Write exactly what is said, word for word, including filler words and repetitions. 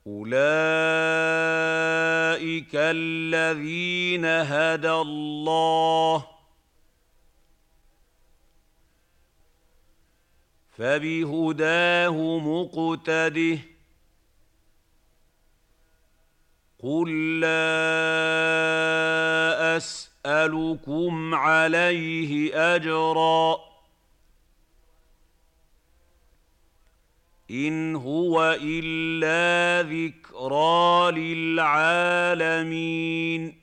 أولئك الذين هدى الله، فبهداه مقتده. قل لا أسألكم عليه أجرا، إن هو إلا ذكرى للعالمين.